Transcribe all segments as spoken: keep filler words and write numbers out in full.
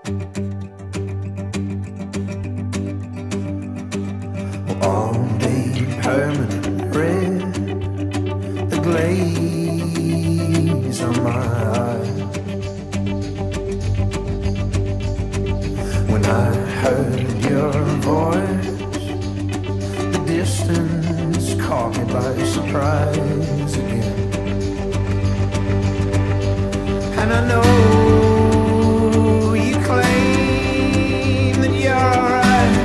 All day permanent red, the glaze on my eyes. When I heard your voice, the distance caught me by surprise again. And I know you claim that you're right,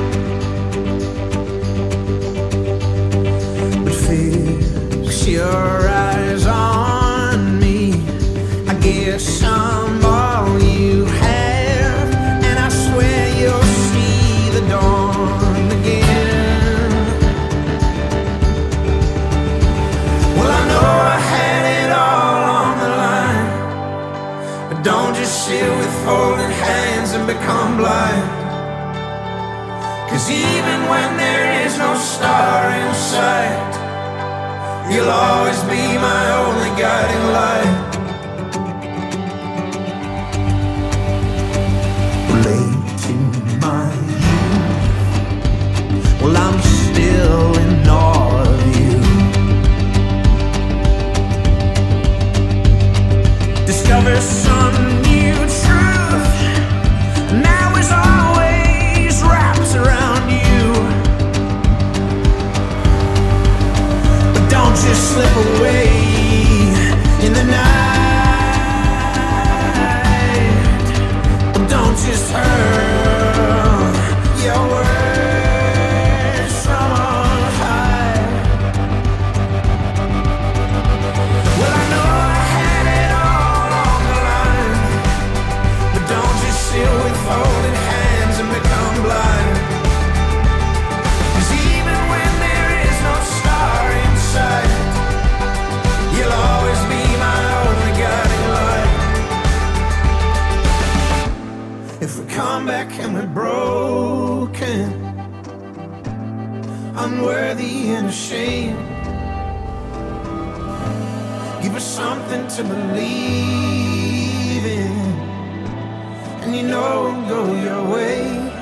but fix your eyes on me. I guess I'm all you have, and I swear you'll see the dawn again. Well, I know I had it all on the line, but don't just sit with folded hands and become blind. 'Cause even when there is no star in sight, you'll always be my only guiding light. Late in my youth, well, I'm still in awe of you. Discover some new truth, now is always wrapped around you. But don't just slip away in the night. Don't just hurl your words from on high. Well, I know I had it all on the line, but don't just sit with folded hands and become blind. 'Cause even when there is no star in sight, you'll always be my only guiding light. If we come back and we're broken, unworthy and ashamed, give us something to believe in, and you know it'll go your way.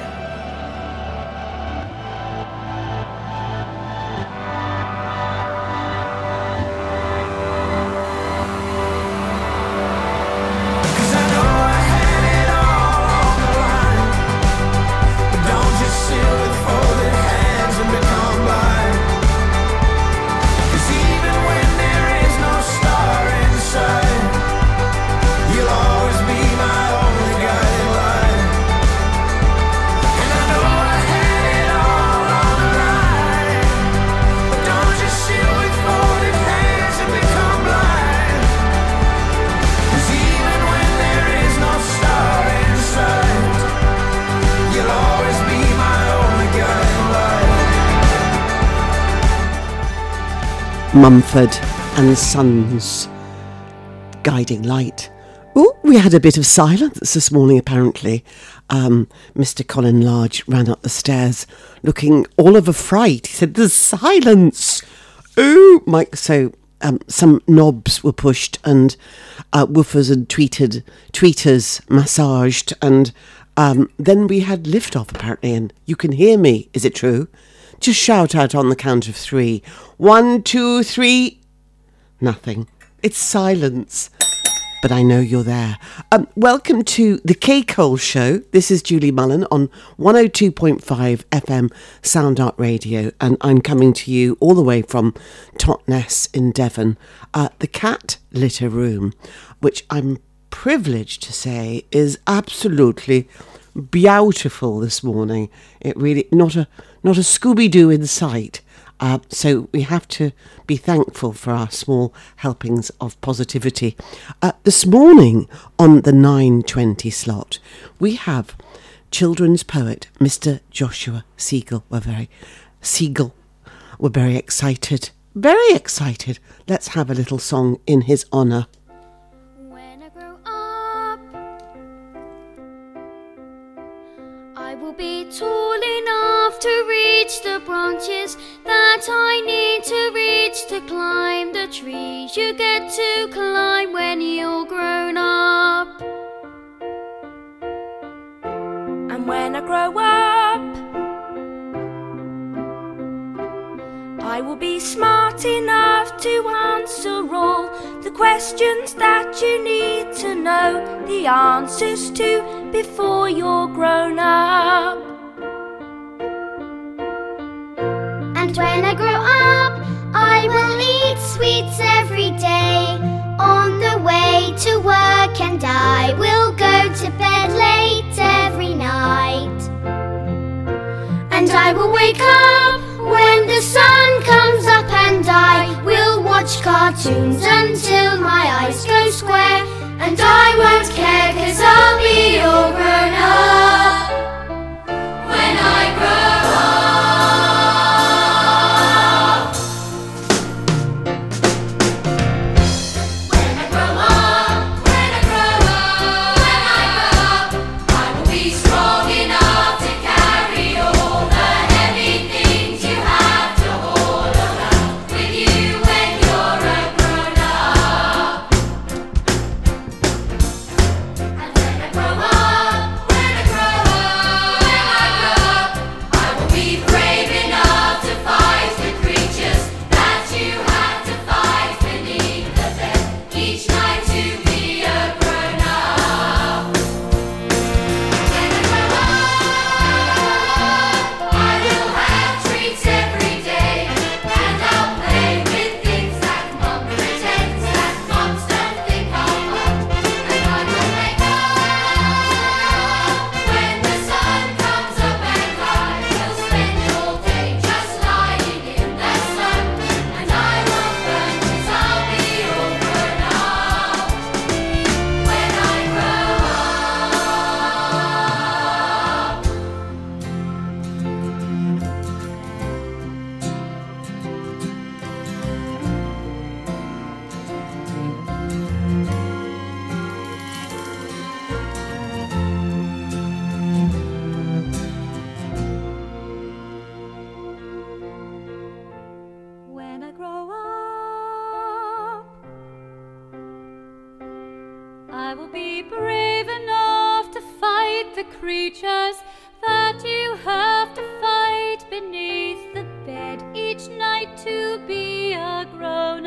Mumford and Sons, Guiding Light. Oh, we had a bit of silence this morning, apparently. Um, Mister Colin Large ran up the stairs looking all of a fright. He said, "There's silence." Oh, Mike. So um, some knobs were pushed and uh, woofers and tweeted, tweeters massaged, and um, then we had liftoff, apparently, and you can hear me. Is it true? Just shout out on the count of three. One, two, three. Nothing. It's silence. But I know you're there. Um, welcome to the K. Cole Show. This is Julie Mullen on one oh two point five F M Sound Art Radio, and I'm coming to you all the way from Totnes in Devon, uh, the Cat Litter Room, which I'm privileged to say is absolutely beautiful this morning. It really, not a not a Scooby-Doo in sight. Uh, so we have to be thankful for our small helpings of positivity. Uh, this morning on the nine twenty slot, we have children's poet Mister Joshua Siegel. We're very Siegel. We're very excited, very excited. Let's have a little song in his honour. When I grow up, I will be tall enough to reach the branches that I need to reach to climb the trees. You get to climb when you're grown up. When I grow up, I will be smart enough to answer all the questions that you need to know the answers to before you're grown up. And when I grow up, I will eat sweets every day on the way to work, and I will go to bed late every night. And I will wake up when the sun comes up, and I will watch cartoons until my eyes go square. And I won't care, 'cause I'll be all grown up when I grow up. When I grow up, when I grow up, when I grow up, I will be strong enough to carry all the heavy things you have to haul around with you when you're a grown up. And when I grow up, when I grow up, when I grow up, I will be brave enough to fight the creatures that you have to fight beneath the bed each night to be a grown up. When I grow up, I will have treats every day, and I'll play with things that Mum pretends that mums don't think are fun. And I will wake up when the sun comes up, and I will spend all day just lying in the sun. And I won't burn, 'cause I'll be all grown up when I grow up. When I grow up, I will be brave enough to fight the creatures that you have to fight beneath the bed each night to be a grown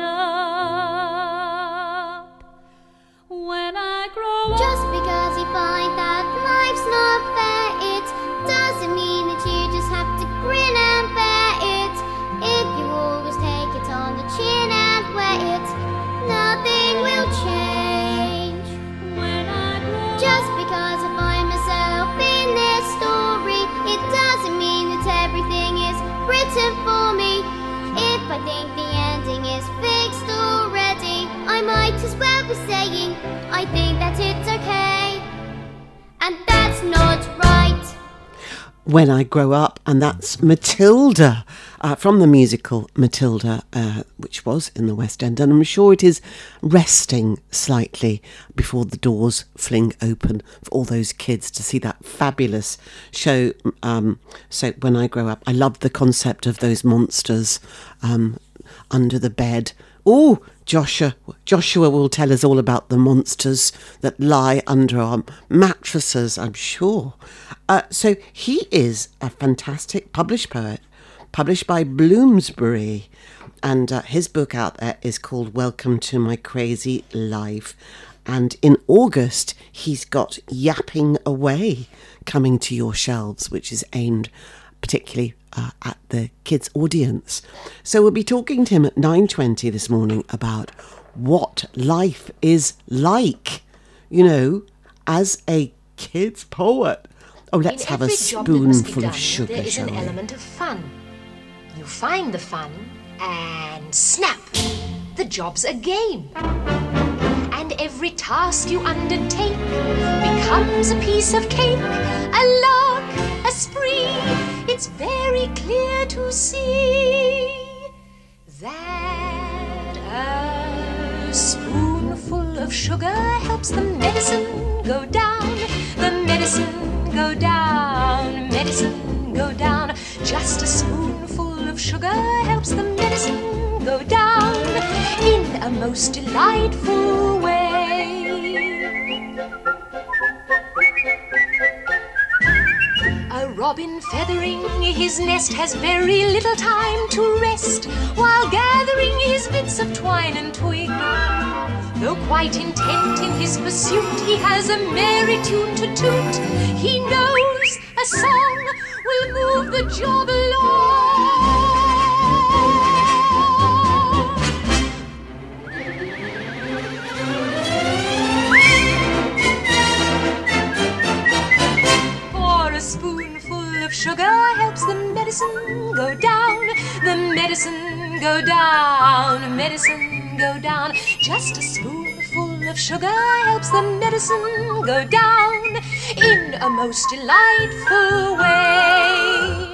up. When I grow up, just because you find that life's not fair, it doesn't mean that you just have to grin and bear it. If you always take it on the chin and wear it, nothing will change. When I grow just because I find myself in this story, it doesn't mean that everything is written for me. If I think the ending is fixed already, I might as well be saying I think that it's okay, and that's not right. When I Grow Up, and that's Matilda, uh, from the musical Matilda, uh, which was in the West End, and I'm sure it is resting slightly before the doors fling open for all those kids to see that fabulous show. Um, so When I Grow Up, I love the concept of those monsters um, under the bed. Oh, Joshua, Joshua will tell us all about the monsters that lie under our mattresses, I'm sure. Uh, so he is a fantastic published poet, published by Bloomsbury, and uh, his book out there is called Welcome to My Crazy Life. And in August, he's got Yapping Away coming to your shelves, which is aimed particularly uh, at the kids' audience. So we'll be talking to him at nine twenty this morning about what life is like, you know, as a kid's poet. Oh, let's In have a every job that must be spoonful done, of sugar, there is shall an we? element of fun. You find the fun, and snap! The job's a game. And every task you undertake becomes a piece of cake, a lark, a spree. It's very clear to see that a spoonful of sugar helps the medicine go down, the medicine go down, medicine go down. Just a spoonful of sugar helps the medicine go down in a most delightful way. robin feathering his nest has very little time to rest while gathering his bits of twine and twig. Though quite intent in his pursuit, he has a merry tune to toot. He knows a song will move the job along. For a spoonful of sugar helps the medicine go down. The medicine go down, medicine go down. Just a spoonful of sugar helps the medicine go down in a most delightful way.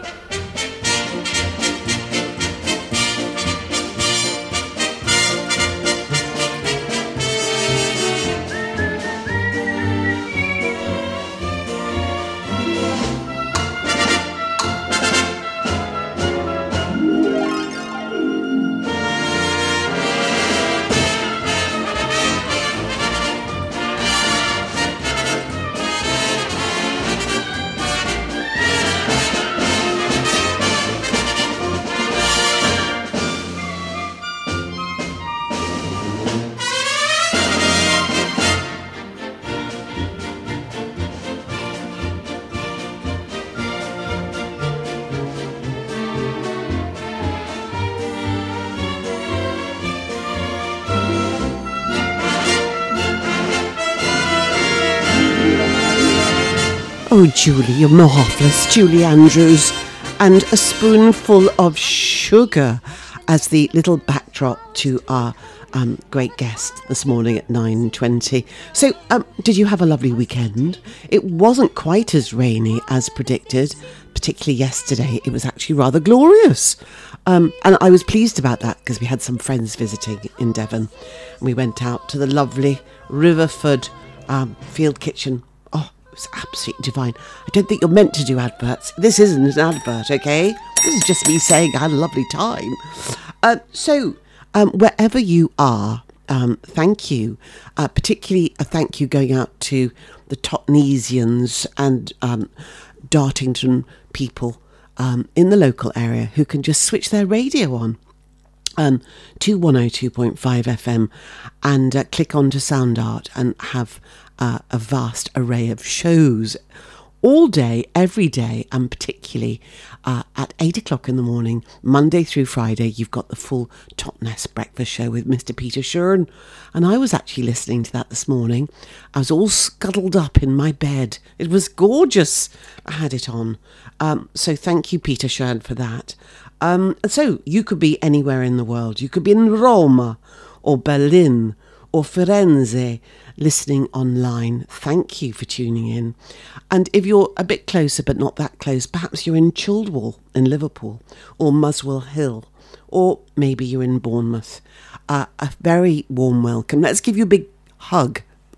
Oh, Julie, you're marvellous, Julie Andrews. And a spoonful of sugar as the little backdrop to our um, great guest this morning at nine twenty. So, um, did you have a lovely weekend? It wasn't quite as rainy as predicted, particularly yesterday. It was actually rather glorious. Um, and I was pleased about that because we had some friends visiting in Devon. We went out to the lovely Riverford um, Field Kitchen. It was absolutely divine. I don't think you're meant to do adverts. This isn't an advert, okay? This is just me saying I had a lovely time. Uh, so, um, wherever you are, um, thank you. Uh, particularly a thank you going out to the Totnesians and um, Dartington people um, in the local area who can just switch their radio on um, to one oh two point five F M and uh, click on to Sound Art and have Uh, a vast array of shows all day, every day, and particularly uh, at eight o'clock in the morning, Monday through Friday, you've got the full Totnes Breakfast Show with Mister Peter Shern. And I was actually listening to that this morning. I was all scuttled up in my bed. It was gorgeous. I had it on. Um, so thank you, Peter Shern, for that. Um, so you could be anywhere in the world. You could be in Roma or Berlin or Firenze, listening online. Thank you for tuning in. And if you're a bit closer but not that close, perhaps you're in Childwall in Liverpool or Muswell Hill, or maybe you're in Bournemouth. Uh, a very warm welcome. Let's give you a big hug.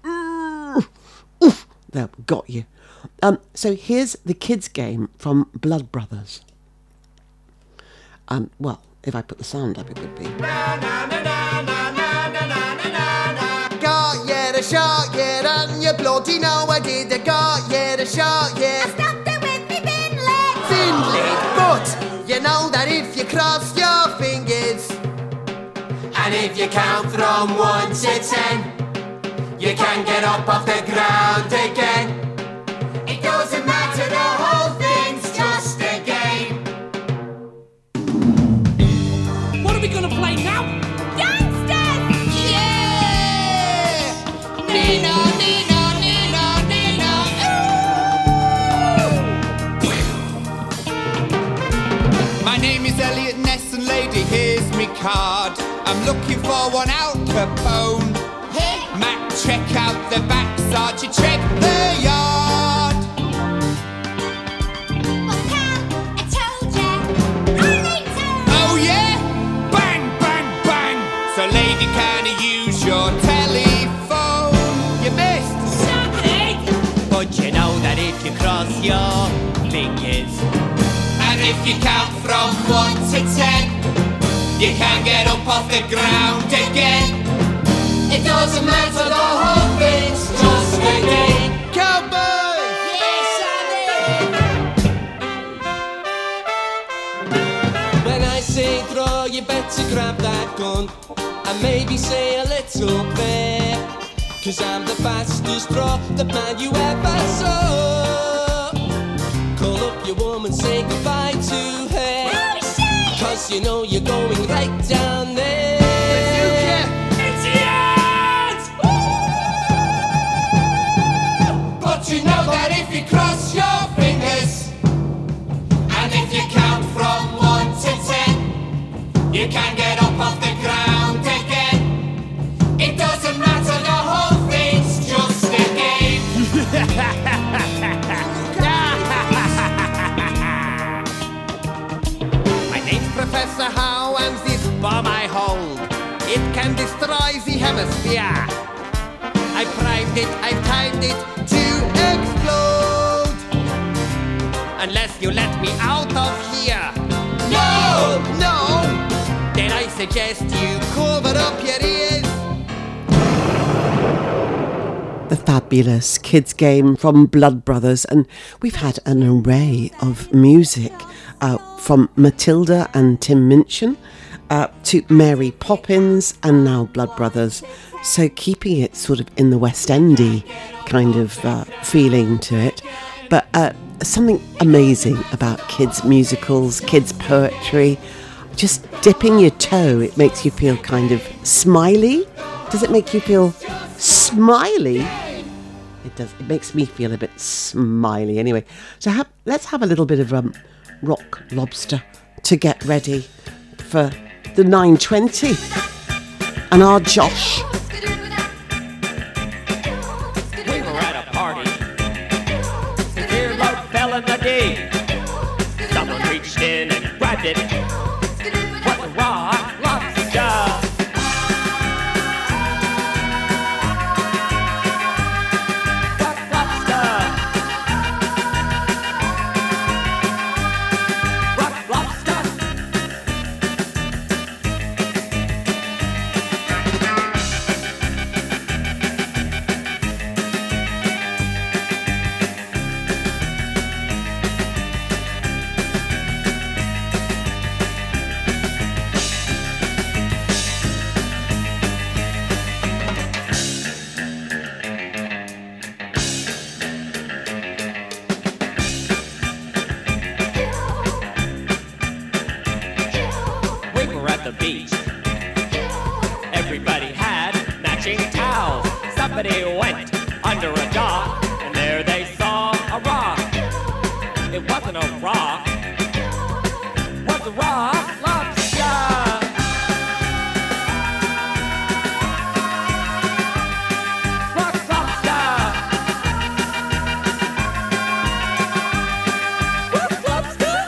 Oof, there, got you. Um, so here's the kids' game from Blood Brothers. Um, well, if I put the sound up, it would be. Got yeah, the shot, yeah, and you bloody know I did the got yeah, the shot, yeah. I stopped it with me Finley. Finley, but you know that if you cross your fingers, And if you count from one to ten, you can get up off the ground again. It doesn't matter, the whole thing's just a game. What are we gonna play now? Nina, Nina, Nina, Nina, ooh. My name is Elliot Ness and lady, here's me card. I'm looking for one Al Capone. Hey, Mac, check out the backside, you check the yard. Well, pal, I told ya, I need to. Oh yeah? Bang, bang, bang. So lady, can you use your telephone? You missed. Something! But you know that if you cross your fingers, and if you count from one to ten, you can get up off the ground again. It doesn't matter, the whole thing's just a game. Cowboy! Yes, I to grab that gun and maybe say a little prayer, 'cause I'm the fastest draw, the man you ever saw. Call up your woman, say goodbye to her, 'cause you know you're going right down there. It's the end! But you know that if you cross your fingers, and if you count from one to ten, you can get up off the ground again. It doesn't matter, the whole thing's just a game. My name's Professor How, and this bomb I hold, it can destroy the hemisphere. I primed it, I've timed it to explode. Unless you let me out of here. No! No! Then I suggest you cover up your ears. The fabulous kids game from Blood Brothers, and we've had an array of music uh, from Matilda and Tim Minchin uh, to Mary Poppins and now Blood Brothers, so keeping it sort of in the West Endy kind of uh, feeling to it, but uh, something amazing about kids musicals, kids poetry, just dipping your toe, it makes you feel kind of smiley. Does it make you feel smiley? It does. It makes me feel a bit smiley. Anyway, so have, let's have a little bit of um, Rock Lobster to get ready for the nine twenty. And our Josh. We were at a party. The earlobe fell in the day. Someone reached in and grabbed it. What a rock lobster! Somebody went under a dock, and there they saw a rock. It wasn't a rock, it was a rock lobster. Rock lobster. Rock lobster.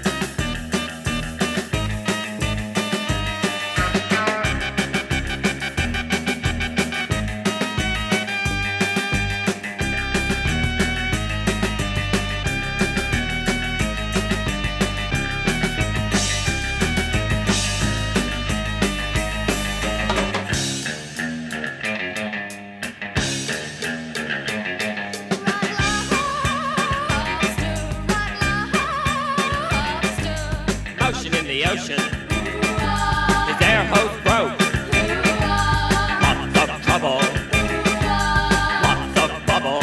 The ocean, his air hose broke. Lots of trouble, lots of bubble.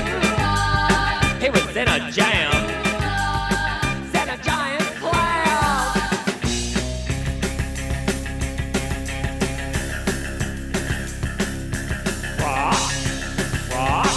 He was in a jam, set a giant clam. Rock, rock,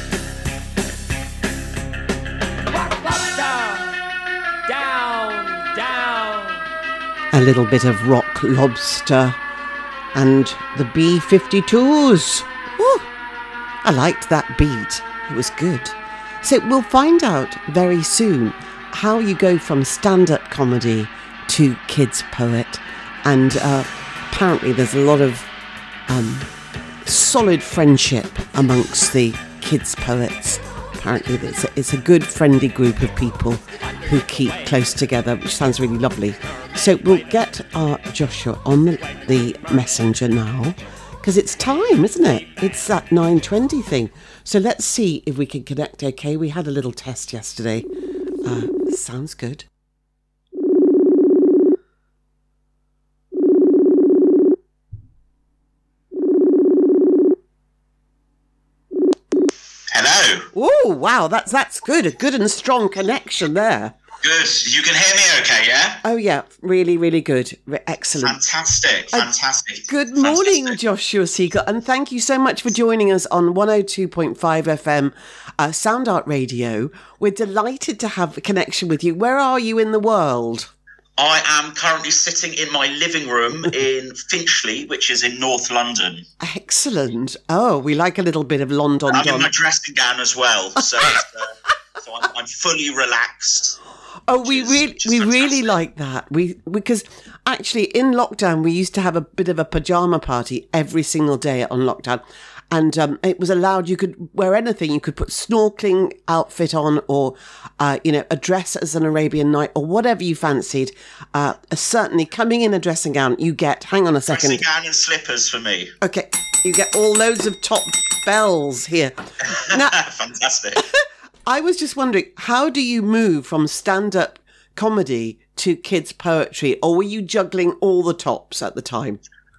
rock lobster, down, down. A little bit of Rock Lobster and the B fifty-twos. Ooh, I liked that beat. It was good. So we'll find out very soon how you go from stand-up comedy to kids poet. And uh, apparently there's a lot of um, solid friendship amongst the kids poets. Apparently it's a, it's a good friendly group of people who keep close together, which sounds really lovely. So we'll get our Joshua on the, the messenger now, because it's time, isn't it? It's that nine twenty thing. So let's see if we can connect okay. We had a little test yesterday. Uh, sounds good. Hello. Oh, wow, that's that's good. A good and strong connection there. Good. You can hear me okay, yeah? Oh, yeah, really, really good. Re- Excellent. Fantastic, fantastic. Uh, good morning, fantastic. Joshua Siegel, and thank you so much for joining us on one oh two point five F M uh, Sound Art Radio. We're delighted to have a connection with you. Where are you in the world? I am currently sitting in my living room in Finchley, which is in North London. Excellent. Oh, we like a little bit of London. I'm in my dressing gown as well, so, it's, uh, so I'm, I'm fully relaxed. Oh, we is, really, we really like that. We because actually in lockdown we used to have a bit of a pajama party every single day on lockdown, and um, it was allowed. You could wear anything. You could put snorkeling outfit on, or uh, you know, a dress as an Arabian Night, or whatever you fancied. Uh, certainly, coming in a dressing gown, you get. Hang on a second. Dressing gown and slippers for me. Okay, you get all loads of top bells here. Now, fantastic. I was just wondering, how do you move from stand-up comedy to kids' poetry, or were you juggling all the tops at the time?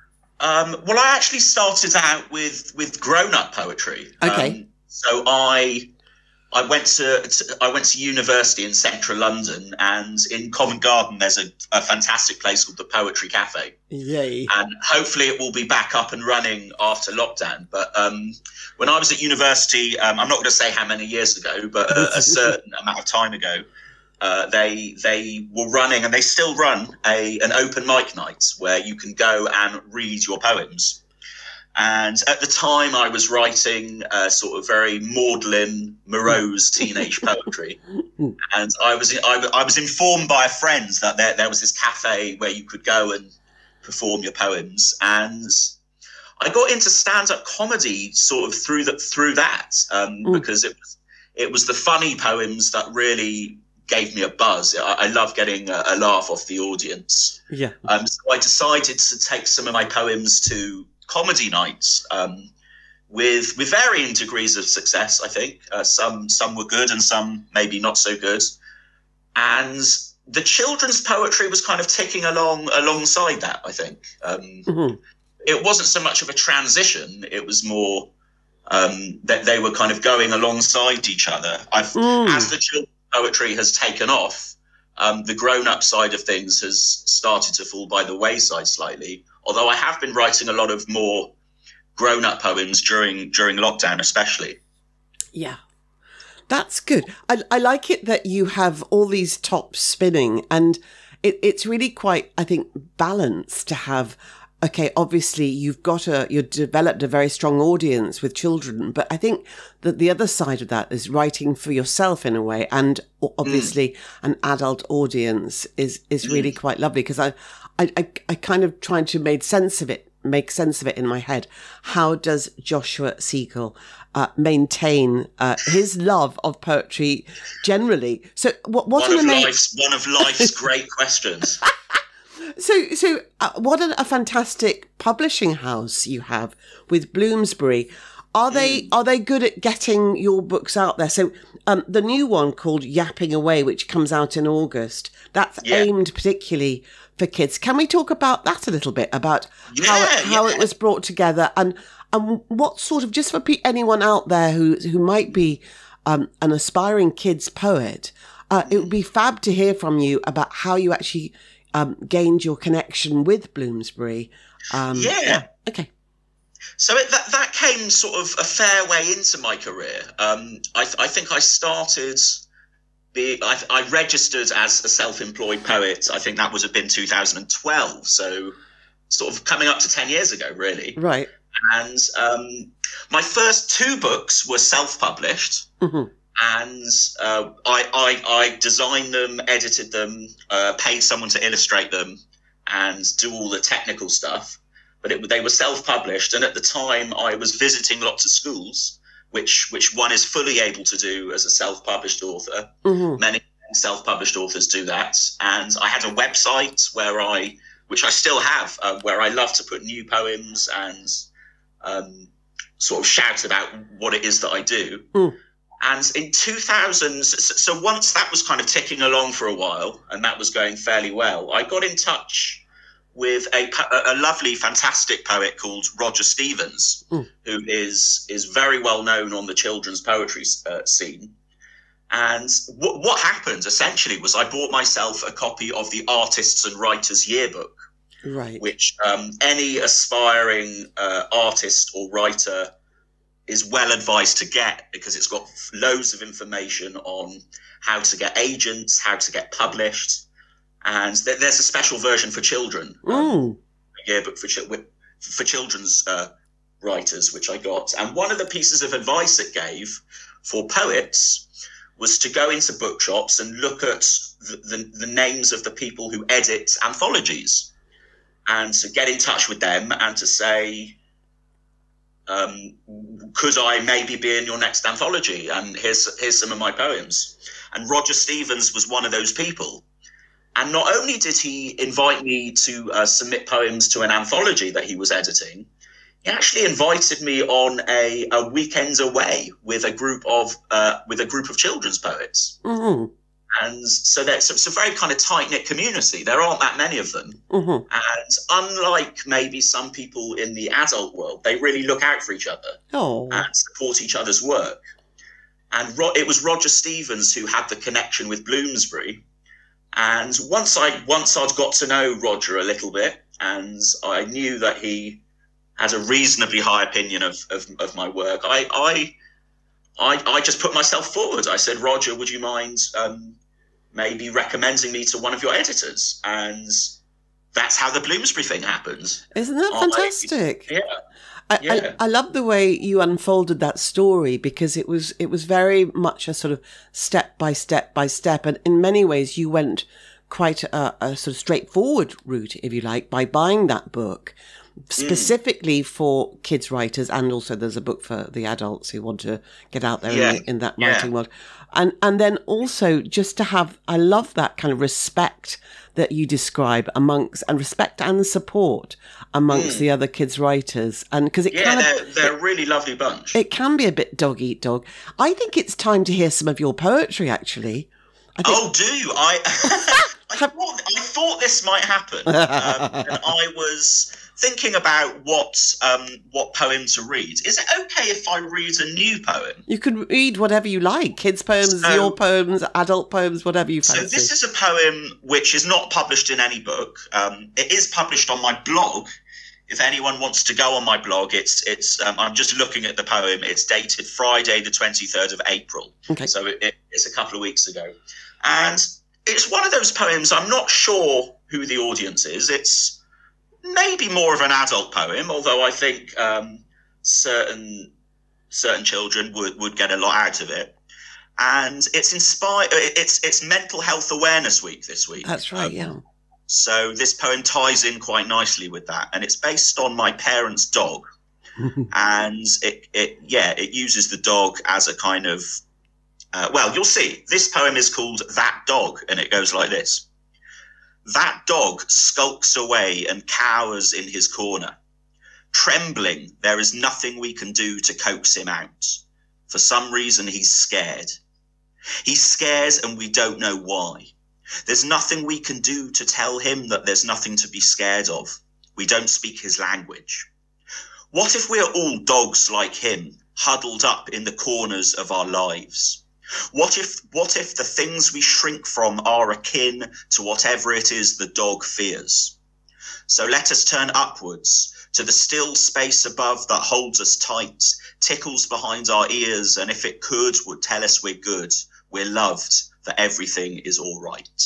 Um, well, I actually started out with, with grown-up poetry. Okay. Um, so I I went to, to I went to university in central London, and in Covent Garden there's a, a fantastic place called the Poetry Cafe. Yay! And hopefully it will be back up and running after lockdown. But um, when I was at university, um, I'm not going to say how many years ago, but a, a certain amount of time ago, uh, they they were running, and they still run, a an open mic night where you can go and read your poems. And at the time, I was writing uh, sort of very maudlin, morose teenage poetry. And I was I, I was informed by a friend that there, there was this cafe where you could go and perform your poems. And I got into stand-up comedy sort of through that through that um, mm. because it was it was the funny poems that really gave me a buzz. I, I love getting a, a laugh off the audience. Yeah. Um, so I decided to take some of my poems to comedy nights um, with with varying degrees of success. I think uh, some some were good and some maybe not so good. And the children's poetry was kind of ticking along alongside that. I think um, mm-hmm. It wasn't so much of a transition. It was more um, that they were kind of going alongside each other. I've mm. as the children's poetry has taken off, um, the grown-up side of things has started to fall by the wayside slightly. Although I have been writing a lot of more grown-up poems during during lockdown, especially. Yeah, that's good. I, I like it that you have all these tops spinning, and it, it's really quite, I think, balanced to have. Okay, obviously you've got a you've developed a very strong audience with children, but I think that the other side of that is writing for yourself in a way, and obviously mm. an adult audience is is really mm. quite lovely, because I. I, I, I kind of tried to make sense of it, make sense of it in my head. How does Joshua Siegel uh, maintain uh, his love of poetry generally? So, what? What one, an of amazing... life's, one of life's great questions. So, so uh, what a, a fantastic publishing house you have with Bloomsbury. Are they mm. are they good at getting your books out there? So, um, the new one called Yapping Away, which comes out in August, that's yeah. aimed particularly for kids. Can we talk about that a little bit, about yeah, how it, how yeah. it was brought together, and and what sort of, just for pe- anyone out there who who might be um, an aspiring kids poet, uh, it would be fab to hear from you about how you actually um, gained your connection with Bloomsbury. Um, yeah. yeah. Okay. So it, that that came sort of a fair way into my career. Um, I, I think I started. Be, I, I registered as a self-employed poet. I think that would have been two thousand twelve. So sort of coming up to ten years ago, really. Right. And um, my first two books were self-published. Mm-hmm. And uh, I, I, I designed them, edited them, uh, paid someone to illustrate them and do all the technical stuff. But it, they were self-published. And at the time, I was visiting lots of schools, which which one is fully able to do as a self-published author. Mm-hmm. Many self-published authors do that. And I had a website where I, which I still have, uh, where I love to put new poems and um, sort of shout about what it is that I do. Mm. And in two thousand, so, so once that was kind of ticking along for a while, and that was going fairly well, I got in touch with a, a lovely, fantastic poet called Roger Stevens, mm. who is is very well known on the children's poetry uh, scene. And w- what happened essentially was I bought myself a copy of the Artists and Writers Yearbook, right, which um, any aspiring uh, artist or writer is well advised to get, because it's got loads of information on how to get agents, how to get published. And th- there's a special version for children, um, a yearbook for, ch- for children's uh, writers, which I got. And one of the pieces of advice it gave for poets was to go into bookshops and look at the, the, the names of the people who edit anthologies, and to get in touch with them and to say, um, could I maybe be in your next anthology? And here's here's some of my poems. And Roger Stevens was one of those people. And not only did he invite me to uh, submit poems to an anthology that he was editing, he actually invited me on a, a weekend away with a group of uh, with a group of children's poets. Mm-hmm. And so that's it's a very kind of tight-knit community. There aren't that many of them. Mm-hmm. And unlike maybe some people in the adult world, they really look out for each other oh. and support each other's work. And Ro- it was Roger Stevens who had the connection with Bloomsbury. And once I once I'd got to know Roger a little bit, and I knew that he had a reasonably high opinion of, of, of my work, I, I I I just put myself forward. I said, Roger, would you mind um, maybe recommending me to one of your editors? And that's how the Bloomsbury thing happened. Isn't that fantastic? I, yeah. I, yeah. I, I love the way you unfolded that story, because it was it was very much a sort of step by step by step. And in many ways, you went quite a, a sort of straightforward route, if you like, by buying that book specifically mm. for kids writers. And also there's a book for the adults who want to get out there yeah. in, the, in that yeah. writing world. And, and then also just to have, I love that kind of respect that you describe amongst, and respect and support amongst mm. the other kids writers. And because it yeah, kind they're, of, they're a really lovely bunch. It can be a bit dog eat dog. I think it's time to hear some of your poetry, actually. I think... Oh, do I? I, thought, I thought this might happen. Um, and I was thinking about what um, what poem to read. Is it okay if I read a new poem? You can read whatever you like. Kids' poems, so, your poems, adult poems, whatever you fancy. So this is a poem which is not published in any book. Um, it is published on my blog. If anyone wants to go on my blog, it's it's. Um, I'm just looking at the poem. It's dated Friday, the twenty-third of April. Okay. So it, it, it's a couple of weeks ago, and it's one of those poems. I'm not sure who the audience is. It's maybe more of an adult poem, although I think um, certain certain children would, would get a lot out of it. And it's inspired. It's it's Mental Health Awareness Week this week. That's right. Um, yeah. So this poem ties in quite nicely with that, and it's based on my parents' dog, and it, it yeah it uses the dog as a kind of uh, well, you'll see. This poem is called That Dog, and it goes like this: That dog skulks away and cowers in his corner. Trembling, there is nothing we can do to coax him out. For some reason, he's scared. He's scared, and we don't know why. There's nothing we can do to tell him that there's nothing to be scared of. We don't speak his language. What if we're all dogs like him, huddled up in the corners of our lives? What if, what if the things we shrink from are akin to whatever it is the dog fears? So let us turn upwards to the still space above that holds us tight, tickles behind our ears, and if it could, would tell us we're good, we're loved, that everything is all right.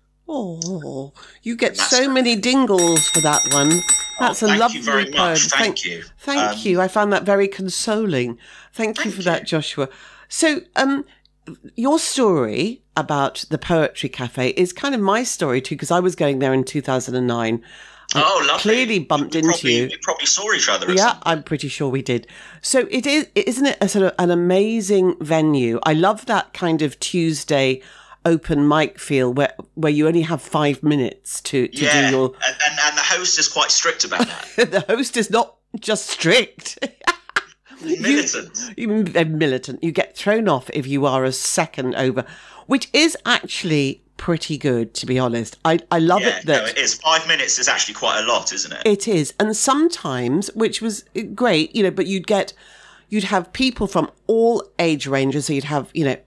Oh, you get so many dingles for that one. That's oh, a lovely Thank you very poem. much. Thank, thank you. Thank um, you. I found that very consoling. Thank, thank you for you. that, Joshua. So, um, your story about the Poetry Cafe is kind of my story too, because I was going there in two thousand nine. Oh, lovely. Clearly bumped we into probably, you. We probably saw each other. Yeah, I'm pretty sure we did. So it is, isn't it a sort of an amazing venue? I love that kind of Tuesday open mic feel where where you only have five minutes to, to yeah, do your... and, and, and the host is quite strict about that. The host is not just strict. Militant. You, you, militant. You get thrown off if you are a second over, which is actually pretty good, to be honest. I, I love yeah, it that... no, it is. Five minutes is actually quite a lot, isn't it? It is. And sometimes, which was great, you know, but you'd get... You'd have people from all age ranges. So you'd have, you know,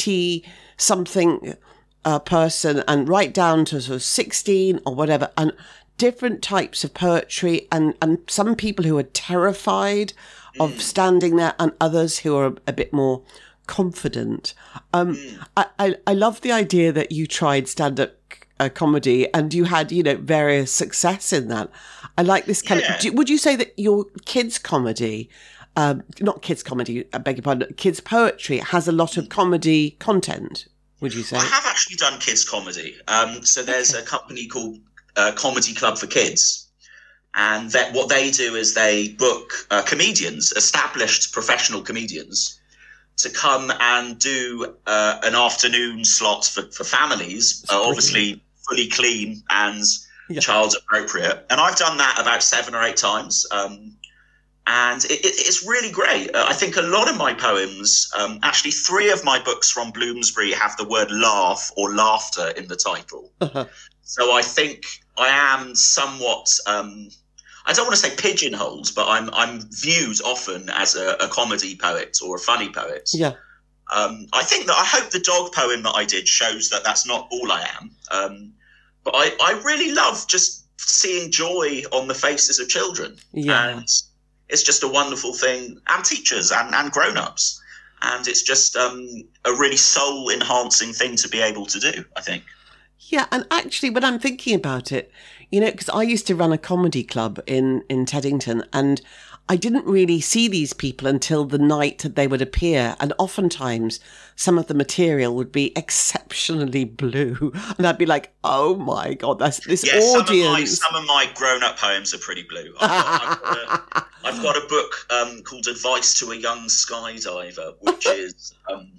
eighty-something uh, person and right down to sort of sixteen or whatever, and different types of poetry, and, and some people who are terrified of mm. standing there, and others who are a bit more confident. Um, mm. I, I, I love the idea that you tried stand-up uh, comedy and you had, you know, various success in that. I like this kind yeah. of... Do, would you say that your kids' comedy... Um, not kids comedy, I beg your pardon, kids poetry has a lot of comedy content, would you say? I have actually done kids comedy. Um, so there's okay. a company called uh, Comedy Club for Kids. And that what they do is they book uh, comedians, established professional comedians, to come and do uh, an afternoon slot for, for families, uh, obviously fully clean and yeah. child appropriate. And I've done that about seven or eight times. Um, And it, it, it's really great. Uh, I think a lot of my poems, um, actually three of my books from Bloomsbury have the word laugh or laughter in the title. Uh-huh. So I think I am somewhat, um, I don't want to say pigeonholed, but I'm I'm viewed often as a, a comedy poet or a funny poet. Yeah. Um, I think that I hope the dog poem that I did shows that that's not all I am. Um, but I, I really love just seeing joy on the faces of children. Yeah. And it's just a wonderful thing, and teachers and, and grown-ups. And it's just um, a really soul-enhancing thing to be able to do, I think. Yeah, and actually, when I'm thinking about it, you know, because I used to run a comedy club in, in Teddington, and I didn't really see these people until the night that they would appear. And oftentimes, some of the material would be exceptionally blue. And I'd be like, oh my God, that's this yeah, audience. Some of my, some of my grown-up poems are pretty blue. I've got, I've got, a, I've got a book um, called Advice to a Young Skydiver, which is... Um,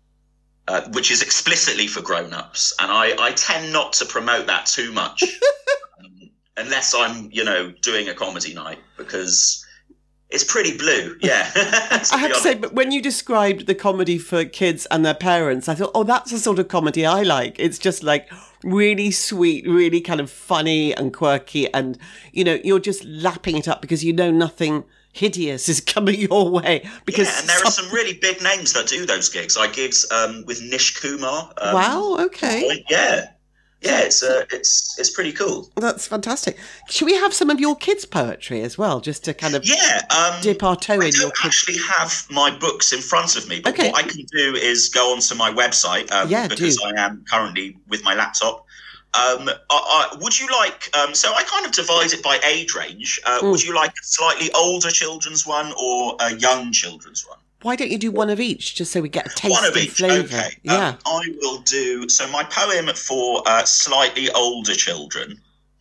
Uh, which is explicitly for grown-ups, and I, I tend not to promote that too much um, unless I'm, you know, doing a comedy night, because it's pretty blue, yeah. I have to say, but when you described the comedy for kids and their parents, I thought, oh, that's the sort of comedy I like. It's just like really sweet, really kind of funny and quirky, and, you know, you're just lapping it up because you know nothing hideous is coming your way. Because yeah, and there some... are some really big names that do those gigs. I gigs um, with Nish Kumar. Um, wow, okay. Yeah, yeah, it's uh, it's it's pretty cool. That's fantastic. Should we have some of your kids' poetry as well, just to kind of yeah, um, dip our toe I in your kids? I don't kids? actually have my books in front of me, but okay. what I can do is go onto my website um, yeah, because do. I am currently with my laptop. Um, I, I, would you like, um, so I kind of divide it by age range. Uh, mm. Would you like a slightly older children's one or a young children's one? Why don't you do one of each, just so we get a taste one of and each, flavour? okay. Yeah. Um, I will do, so my poem for uh, slightly older children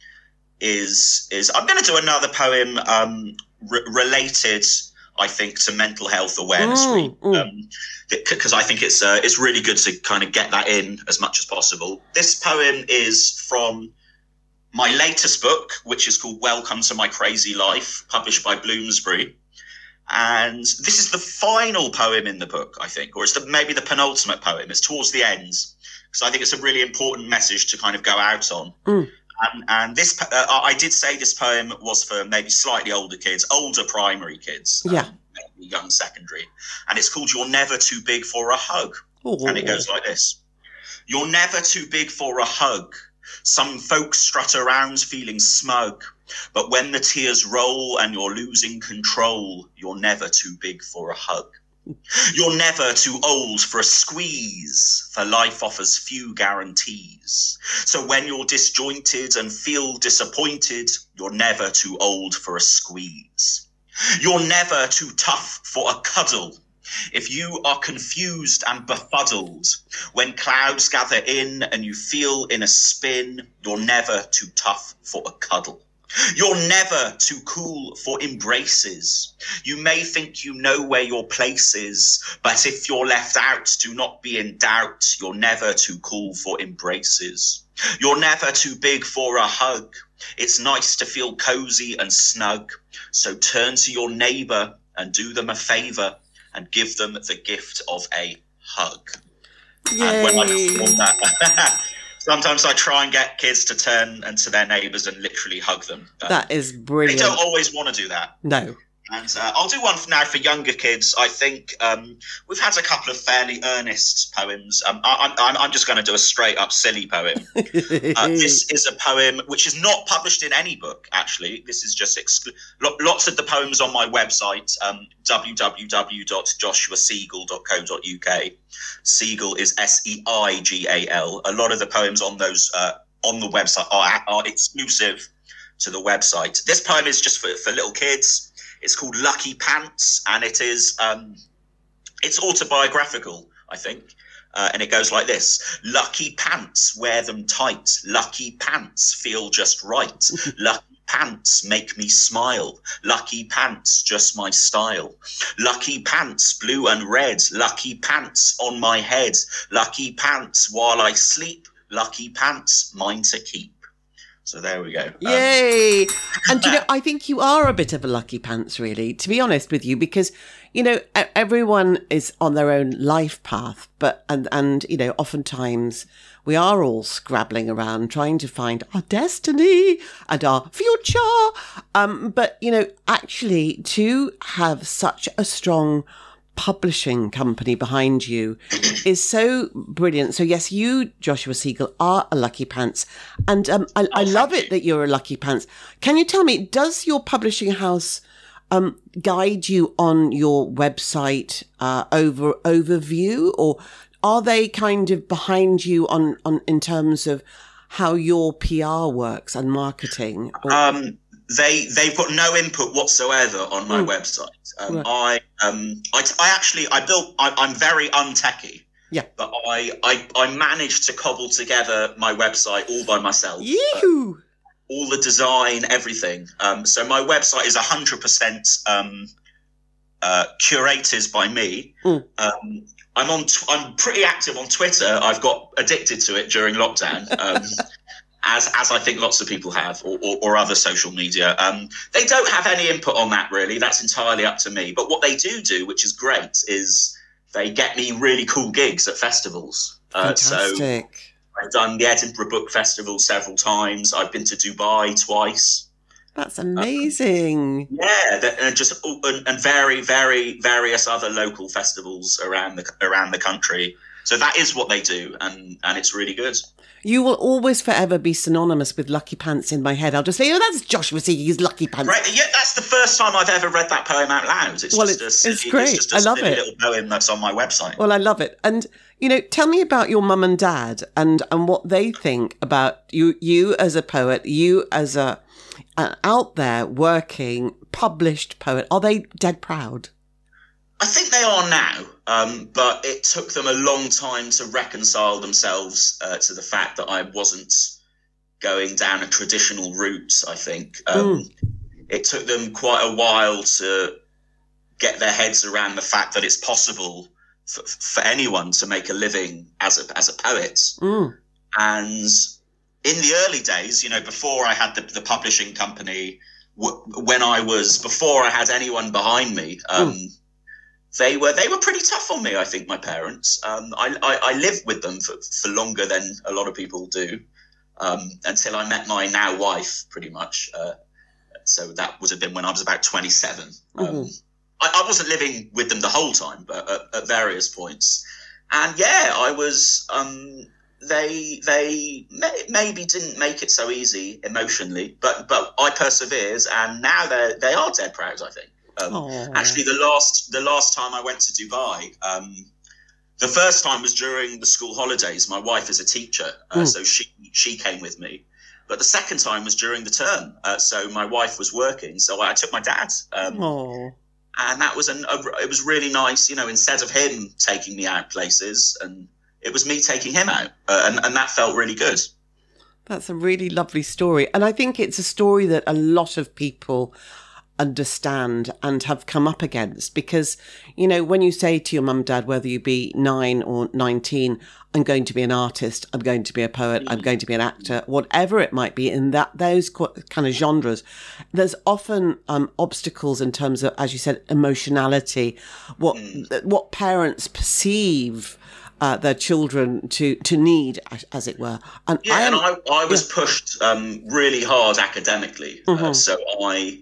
is, is I'm going to do another poem um, re- related, I think, to Mental Health Awareness mm, Week. Mm. Um, because I think it's uh, it's really good to kind of get that in as much as possible. This poem is from my latest book, which is called Welcome to My Crazy Life, published by Bloomsbury. And this is the final poem in the book, I think, or it's the, maybe the penultimate poem. It's towards the end, because I think it's a really important message to kind of go out on. Mm. And, and this, uh, I did say this poem was for maybe slightly older kids, older primary kids. Yeah. Um, maybe young secondary. And it's called You're Never Too Big for a Hug. Ooh. And it goes like this. You're never too big for a hug. Some folks strut around feeling smug. But when the tears roll and you're losing control, you're never too big for a hug. You're never too old for a squeeze, for life offers few guarantees. So when you're disjointed and feel disappointed, you're never too old for a squeeze. You're never too tough for a cuddle. If you are confused and befuddled, when clouds gather in and you feel in a spin, you're never too tough for a cuddle. You're never too cool for embraces. You may think you know where your place is, but if you're left out, do not be in doubt. You're never too cool for embraces. You're never too big for a hug. It's nice to feel cozy and snug. So turn to your neighbour and do them a favour and give them the gift of a hug. Yay. And when I perform that, sometimes I try and get kids to turn and to their neighbours and literally hug them. Um, that is brilliant. They don't always want to do that. No. And uh, I'll do one for now for younger kids. I think um, we've had a couple of fairly earnest poems. Um, I, I'm, I'm just going to do a straight up silly poem. uh, this is a poem which is not published in any book, actually. This is just exclu- lots of the poems on my website, um, w w w dot joshua seagal dot co dot u k. Seagal is S E I G A L. A lot of the poems on those uh, on the website are, are exclusive to the website. This poem is just for, for little kids. It's called Lucky Pants, and it is um, it's autobiographical, I think. Uh, and it goes like this. Lucky pants, wear them tight. Lucky pants, feel just right. Lucky pants, make me smile. Lucky pants, just my style. Lucky pants, blue and red. Lucky pants on my head. Lucky pants while I sleep. Lucky pants, mine to keep. So there we go. Um, Yay! And you know, I think you are a bit of a lucky pants, really, to be honest with you, because, you know, everyone is on their own life path, but, and, and, you know, oftentimes we are all scrabbling around trying to find our destiny and our future. Um, but, you know, actually to have such a strong publishing company behind you is so brilliant. So yes, you, Joshua Seagal, are a lucky pants, and um, I, I love it that you're a lucky pants. Can you tell me, does your publishing house um, guide you on your website uh, over overview, or are they kind of behind you on, on in terms of how your P R works and marketing? Or- um. They they've got no input whatsoever on my mm. website. Um, right. I um I, I actually I built I, I'm very untechy. Yeah. But I, I I managed to cobble together my website all by myself. Yee-hoo! Uh, all the design, everything. Um, so my website is a hundred percent um uh curated by me. Mm. Um, I'm on t- I'm pretty active on Twitter. I've got addicted to it during lockdown. Um, As as I think lots of people have, or, or, or other social media. Um, they don't have any input on that, really. That's entirely up to me. But what they do do, which is great, is they get me really cool gigs at festivals. Uh, Fantastic. So I've done the Edinburgh Book Festival several times. I've been to Dubai twice. That's amazing. Um, yeah, and just and, and very, very various other local festivals around the around the country. So that is what they do, and, and it's really good. You will always forever be synonymous with Lucky Pants in my head. I'll just say, oh, that's Joshua Seagal's Lucky Pants. Right, yeah, that's the first time I've ever read that poem out loud. It's well, just it, a silly, it's great. It's just a I love silly it. little poem that's on my website. Well, I love it. And, you know, tell me about your mum and dad and, and what they think about you, you as a poet, you as a an out there working, published poet. Are they dead proud? I think they are now, um, but it took them a long time to reconcile themselves uh, to the fact that I wasn't going down a traditional route, I think. Um, mm. It took them quite a while to get their heads around the fact that it's possible for, for anyone to make a living as a, as a poet. Mm. And in the early days, you know, before I had the, the publishing company, w- when I was, before I had anyone behind me, um, mm. They were they were pretty tough on me, I think, my parents. Um, I, I, I lived with them for, for longer than a lot of people do, um, until I met my now wife, pretty much. Uh, so that would have been when I was about twenty-seven. Um, mm-hmm. I, I wasn't living with them the whole time, but at, at various points. And yeah, I was. Um, they they may, maybe didn't make it so easy emotionally, but but I persevered, and now they they are dead proud, I think. Um, actually, the last the last time I went to Dubai, um, the first time was during the school holidays. My wife is a teacher, uh, mm. so she she came with me. But the second time was during the term, uh, so my wife was working, so I took my dad, um, and that was an a, it was really nice. You know, instead of him taking me out places, and it was me taking him out, uh, and and that felt really good. That's a really lovely story, and I think it's a story that a lot of people understand and have come up against. Because, you know, when you say to your mum and dad, whether you be nine or nineteen, I'm going to be an artist, I'm going to be a poet, I'm going to be an actor, whatever it might be, in that those kind of genres, there's often um, obstacles in terms of, as you said, emotionality, what mm. what parents perceive uh, their children to to need, as it were. And yeah, I am, and I, I was yeah. pushed um, really hard academically, mm-hmm. uh, so I.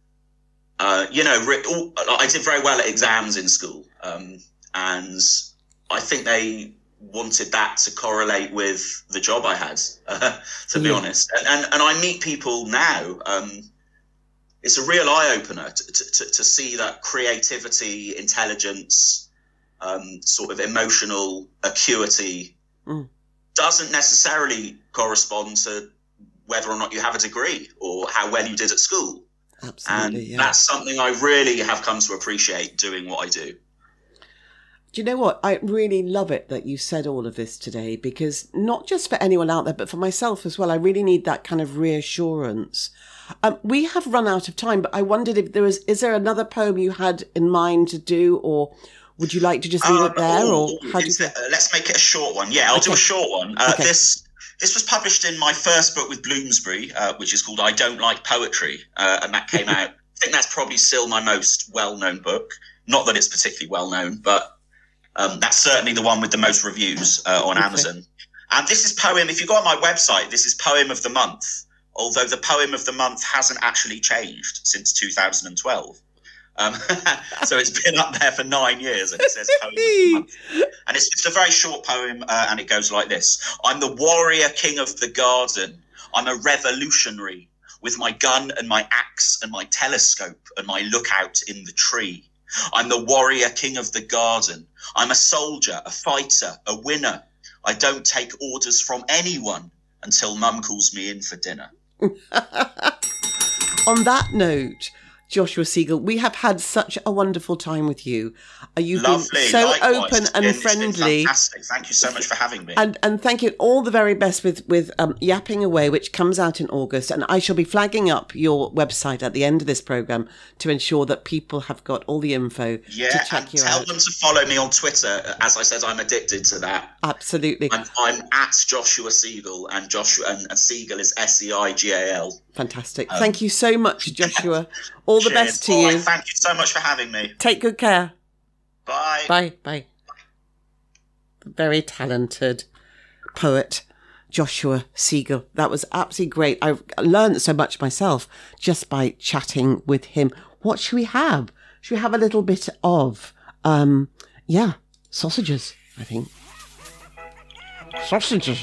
Uh, you know, I did very well at exams in school, um, and I think they wanted that to correlate with the job I had, uh, to be yeah. honest. And, and and I meet people now. Um, it's a real eye-opener to, to, to see that creativity, intelligence, um, sort of emotional acuity mm. doesn't necessarily correspond to whether or not you have a degree or how well you did at school. Absolutely, and yeah. that's something I really have come to appreciate doing what I do. Do you know what? I really love it that you said all of this today, because not just for anyone out there, but for myself as well, I really need that kind of reassurance. Um, we have run out of time, but I wondered if there was, is there another poem you had in mind to do, or would you like to just leave um, it there? Or how do you uh, let's make it a short one. Yeah, I'll okay. do a short one. Uh, okay. This This was published in my first book with Bloomsbury, uh, which is called I Don't Like Poetry, uh, and that came out. I think that's probably still my most well-known book. Not that it's particularly well-known, but um, that's certainly the one with the most reviews uh, on okay. Amazon. And this is poem, if you go on my website, this is Poem of the Month, although the Poem of the Month hasn't actually changed since two thousand twelve. Um, so it's been up there for nine years and it says Poem of the Month. And it's just a very short poem uh, and it goes like this. I'm the warrior king of the garden. I'm a revolutionary with my gun and my axe and my telescope and my lookout in the tree. I'm the warrior king of the garden. I'm a soldier, a fighter, a winner. I don't take orders from anyone until mum calls me in for dinner. On that note, Joshua Segal, we have had such a wonderful time with you. Uh, you've Lovely, been so likewise. open and it's been, friendly. It's been fantastic. Thank you so much for having me. And and thank you. All the very best with, with um, Yapping Away, which comes out in August. And I shall be flagging up your website at the end of this programme to ensure that people have got all the info yeah, to check and you tell out. them to follow me on Twitter. As I said, I'm addicted to that. Absolutely. I'm, I'm at Joshua Segal, and Joshua and, and Segal is S E I G A L. Fantastic. Um, thank you so much, Joshua. All the cheers. best to All you. right, thank you so much for having me. Take good care. Bye. Bye. Bye. Very talented poet, Joshua Segal. That was absolutely great. I learned so much myself just by chatting with him. What should we have? Should we have a little bit of, um, yeah, sausages, I think. Sausages.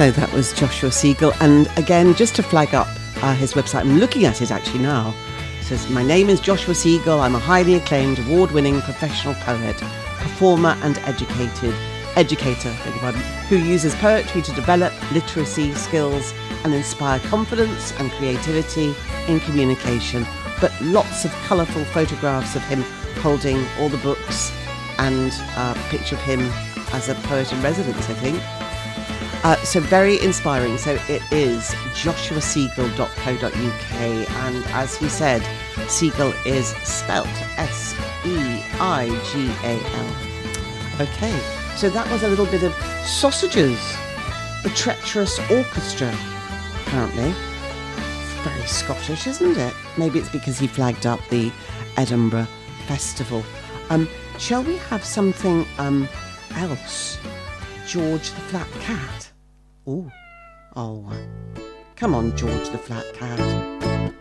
So that was Joshua Siegel. And again, just to flag up uh, his website, I'm looking at it actually now. It says, my name is Joshua Siegel. I'm a highly acclaimed, award-winning professional poet, performer and educated educator beg your pardon, who uses poetry to develop literacy skills and inspire confidence and creativity in communication. But lots of colourful photographs of him holding all the books and a picture of him as a poet in residence, I think. Uh, so very inspiring. So it is joshua siegel dot co dot uk, and as he said, Siegel is spelt S E I G A L. Okay, so that was a little bit of Sausages, the Treacherous Orchestra, apparently. Very Scottish, isn't it? Maybe it's because he flagged up the Edinburgh Festival. Um, shall we have something um, else? George the Flat Cat. Ooh. Oh, uh, come on, George the Flat Cat.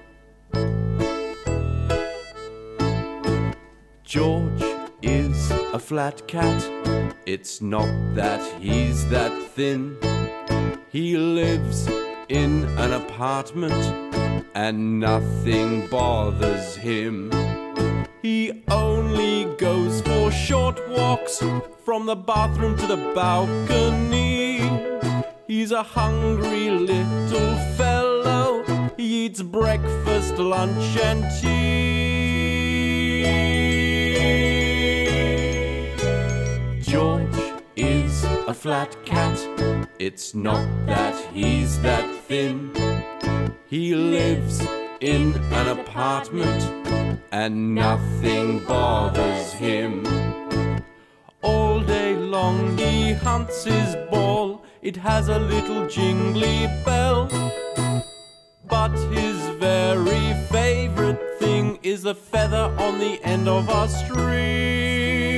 George is a flat cat. It's not that he's that thin. He lives in an apartment and nothing bothers him. He only goes for short walks from the bathroom to the balcony. He's a hungry little fellow. He eats breakfast, lunch and tea. George is a flat cat. It's not that he's that thin. He lives in an apartment and nothing bothers him. All day long he hunts his ball. It has a little jingly bell. But his very favourite thing is the feather on the end of a string.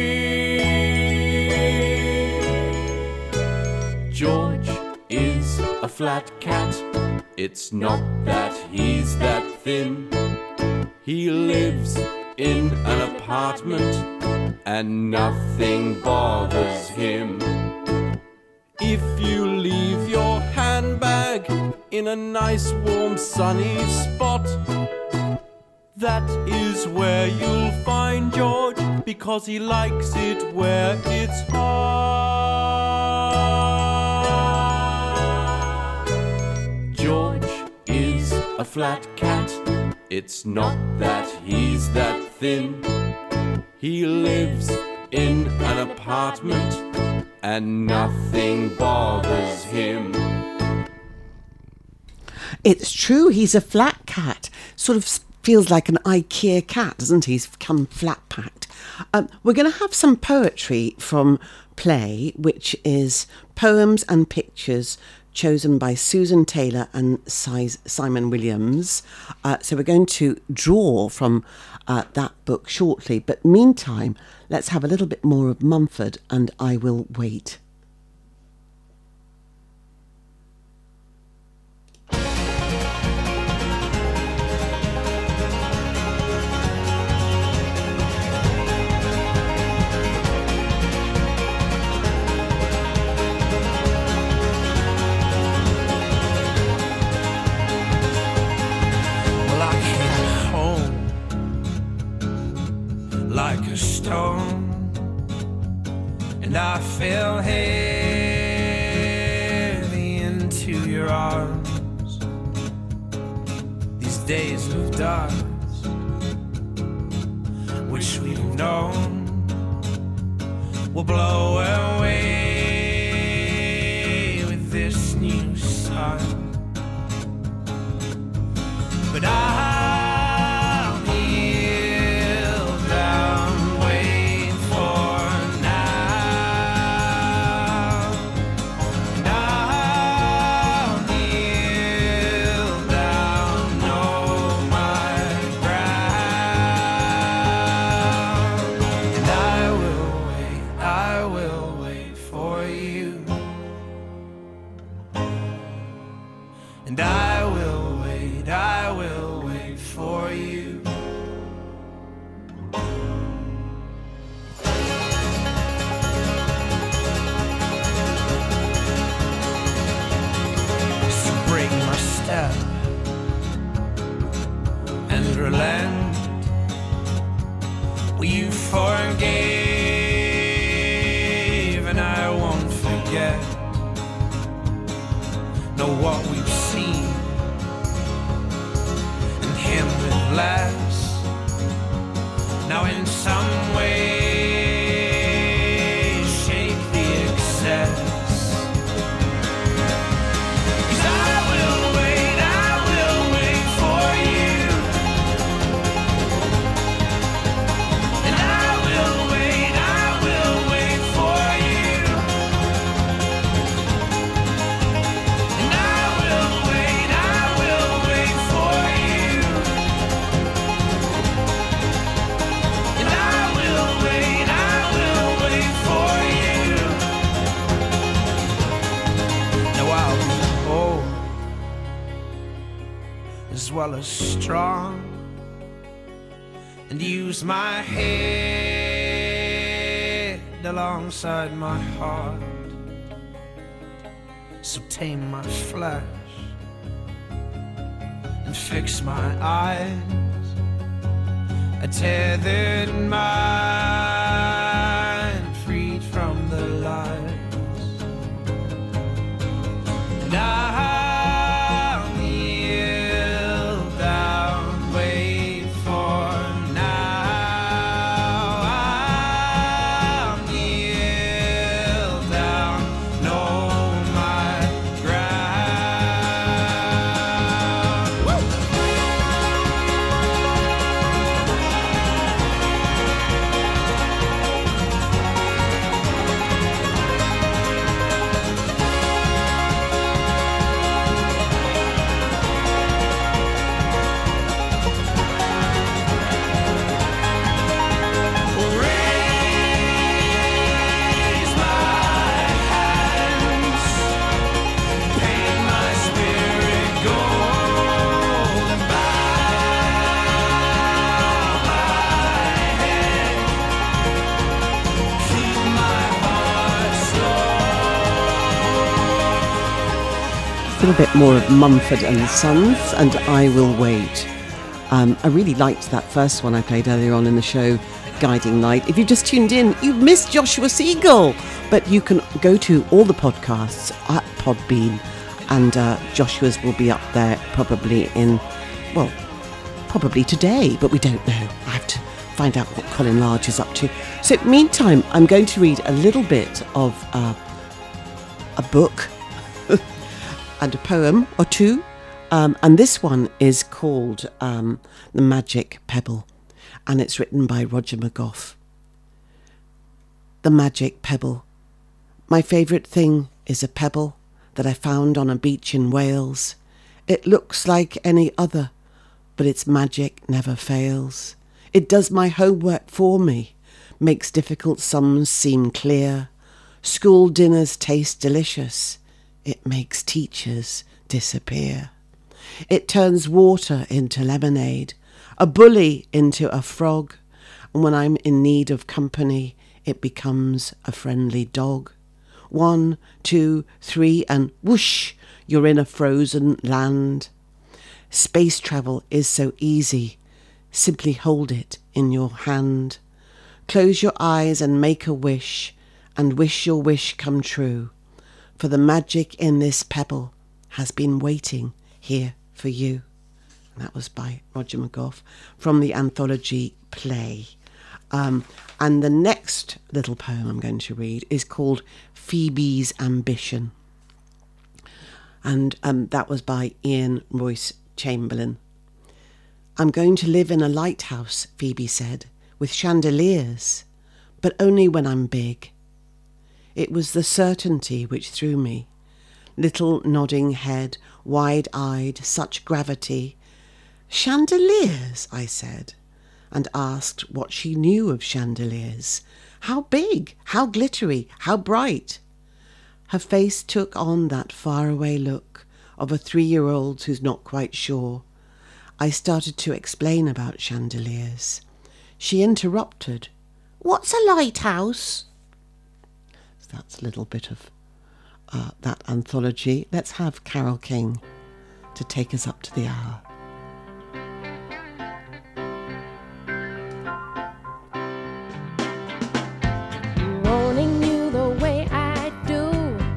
George is a flat cat. It's not that he's that thin. He lives in an apartment and nothing bothers him. If you leave your handbag in a nice warm sunny spot, that is where you'll find George, because he likes it where it's hot. George is a flat cat. It's not that he's that thin. He lives in an apartment and nothing bothers him. It's true, he's a flat cat. Sort of feels like an IKEA cat, doesn't he? He's become flat packed. Um, we're going to have some poetry from Play, which is poems and pictures chosen by Susan Taylor and Simon Williams. Uh, so we're going to draw from uh, that book shortly. But meantime, let's have a little bit more of Mumford and I Will Wait. Like a stone, and I fell heavy into your arms. These days of dark, which we've known, will blow away with this new sun. But I and I will wait, I will wait forget. Know what we've seen and him with less. Now in some way shake the excess. As well as strong, and use my head alongside my heart. So tame my flesh and fix my eyes. A tethered mind freed from the lies. And I a little bit more of Mumford and Sons and I Will Wait. Um, I really liked that first one I played earlier on in the show, Guiding Light. If you just tuned in, you've missed Joshua Siegel. But you can go to all the podcasts at Podbean and uh, Joshua's will be up there probably in, well, probably today, but we don't know. I have to find out what Colin Large is up to. So meantime, I'm going to read a little bit of uh, a book and a poem or two, um, and this one is called um, The Magic Pebble, and it's written by Roger McGough. The Magic Pebble. My favourite thing is a pebble that I found on a beach in Wales. It looks like any other, but its magic never fails. It does my homework for me, makes difficult sums seem clear. School dinners taste delicious. It makes teachers disappear. It turns water into lemonade, a bully into a frog, and when I'm in need of company, it becomes a friendly dog. One, two, three, and whoosh, you're in a frozen land. Space travel is so easy. Simply hold it in your hand. Close your eyes and make a wish, and wish your wish come true. For the magic in this pebble has been waiting here for you. And that was by Roger McGough from the anthology Play. Um, and the next little poem I'm going to read is called Phoebe's Ambition. And um, that was by Ian Royce Chamberlain. I'm going to live in a lighthouse, Phoebe said, with chandeliers, but only when I'm big. It was the certainty which threw me. Little nodding head, wide-eyed, such gravity. Chandeliers, I said, and asked what she knew of chandeliers. How big, how glittery, how bright. Her face took on that faraway look of a three-year-old who's not quite sure. I started to explain about chandeliers. She interrupted. What's a lighthouse? That's a little bit of uh, that anthology. Let's have Carole King to take us up to the hour. Wanting you the way I do,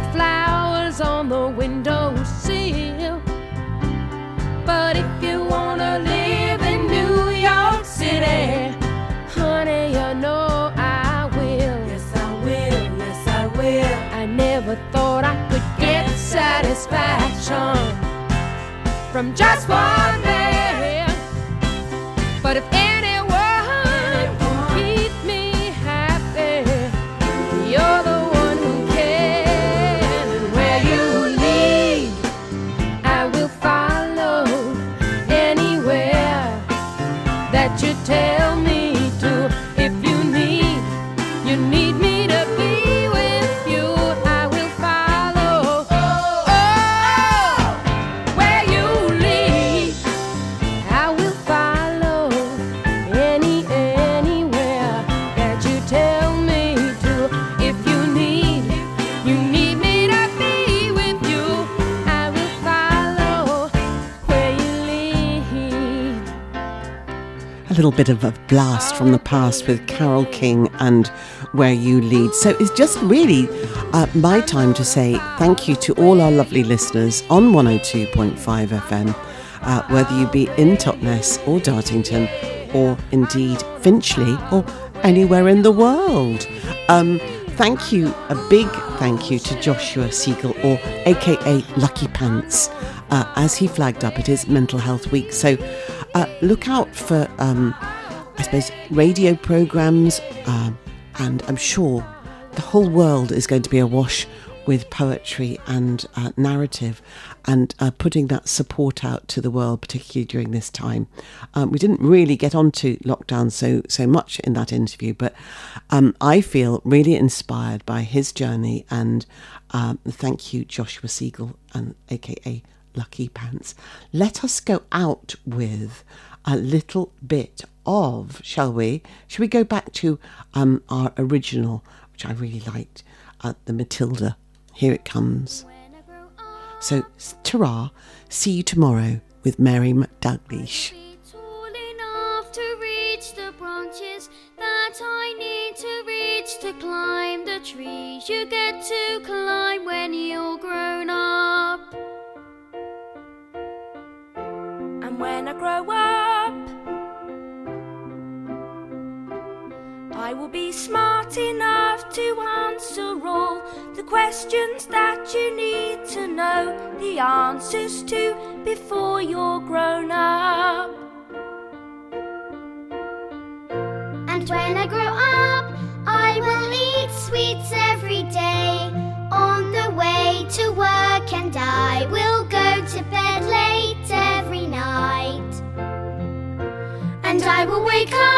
with flowers on the windowsill. But if you wanna live in New York City, honey, you know I will. Yes, I will, yes, I will. I never thought I could get satisfaction from just one man. But if anyone can keep me happy, you're the one who can. And where you lead, I will follow. Anywhere that you tell me to. If you need, you need me to be with you, I will follow. Oh, where you lead, I will follow. Any, anywhere that you tell me to. If you need, you need me to be with you, I will follow where you lead. A little bit of a blast from the past with Carole King and Where You Lead. So it's just really uh, my time to say thank you to all our lovely listeners on one oh two point five F M, uh, whether you be in Totnes or Dartington or indeed Finchley or anywhere in the world. Um, thank you, a big thank you to Joshua Siegel, or aka Lucky Pants, uh, as he flagged up it is Mental Health Week. So uh, look out for um, I suppose radio programmes, uh, and I'm sure the whole world is going to be awash with poetry and uh, narrative, and uh, putting that support out to the world, particularly during this time. Um, we didn't really get onto lockdown so so much in that interview, but um, I feel really inspired by his journey, and um, thank you, Joshua Siegel, and aka Lucky Pants. Let us go out with a little bit of, shall we? Shall we go back to um, our original, which I really liked, uh, the Matilda. Here it comes. So, ta-ra, see you tomorrow with Mary McDouglesh. Tall enough to reach the branches that I need to reach to climb the trees you get to climb when you're grown up. And when I grow up, I will be smart enough to answer all the questions that you need to know the answers to before you're grown up. And when I grow up, I will eat sweets every day. On the way to work, and I will go to bed late every night. And I will wake up